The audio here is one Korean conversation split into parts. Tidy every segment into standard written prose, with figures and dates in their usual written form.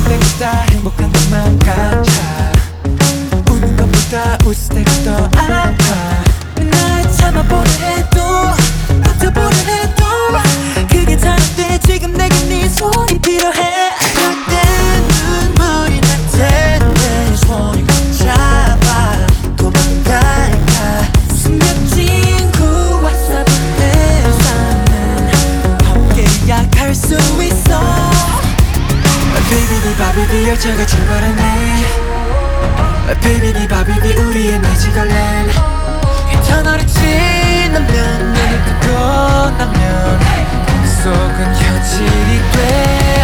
때보다 행복한 것만 같아. 우는 것보다 웃을 때가 더 아파. 날 참아보려 해도 버텨보려 해도 그게 잘 안돼. 지금 내게 네 손이 필요해. 그때 눈물이 날 텐데 손이 꼭 잡아 도망갈까. 숨겨진 그 왓썹의 삶은 함께야 갈 수 있어. Baby 네 바비비 열차가 출발하네. Baby 네 바비비 우리의 매직얼랜드. 터널이 지나면 눈을 뜨고 나면 속은 현실이 돼.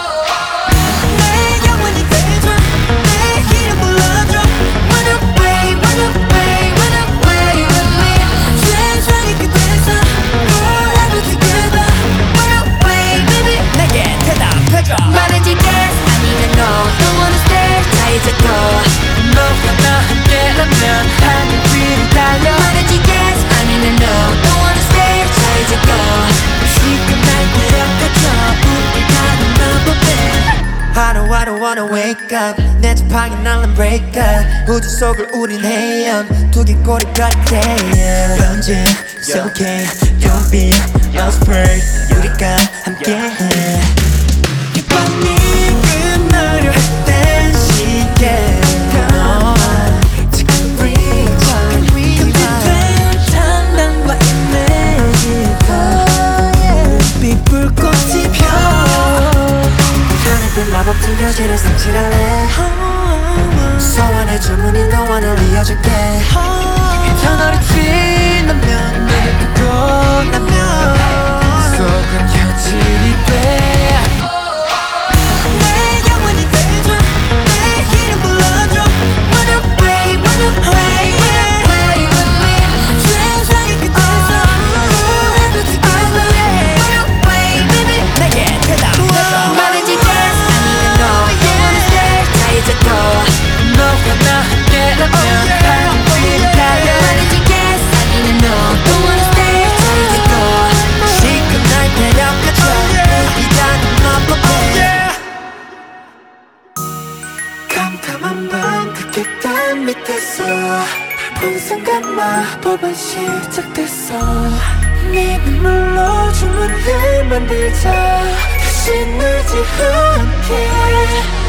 내 영원히 돼줘. 내 이름 불러줘. Run away, run away, run away with me. 세상의 끝에서 forever together. Run away baby. 내게 대답해줘. 말해줄게 아니면 no Don't wanna stay 자 이제 go 너와 나 함께라면 하늘 위로 달려. 말해줄게 아니면 no Don't wanna stay 자 이제 go 지금 날 데려가줘. 우리 가는 마법에 I don't wanna wake up. 내 지팡이 날란 break up. 우주 속을 우린 헤엄 두개골이 같아. 언제 so okay You'll be lost first. 우리가 함께해. 이 밤이 끝나려 할 땐 시계 지금 rewind. 금지된 장난과 이미지가 빛불꽃이 펴. 하늘빛 마법진 여지를 상실할래. 소원의 주문이 너와 날 이어줄게. 터널이 지나면 눈을 뜨고 나면 속은 현실이 돼. 내 영원히 돼줘. 내 이름 불러줘. Run away, run away, run away with me. 세상의 끝에서 forever together. Run away baby. 내게 대답해줘. 말해줄게 아니면 no Don't wanna stay 자 이제 go 너와 나 함께라면 하늘 위로 달려. 말해줄게 아니면 no Don't wanna stay 자 이제 go 지금 날 데려가줘. 우리라는 마법에 캄캄한 밤 그 계단 밑에서 본 순간 마법은 시작됐어. 네 눈물로 주문을 만들자. 다시 늘지 않게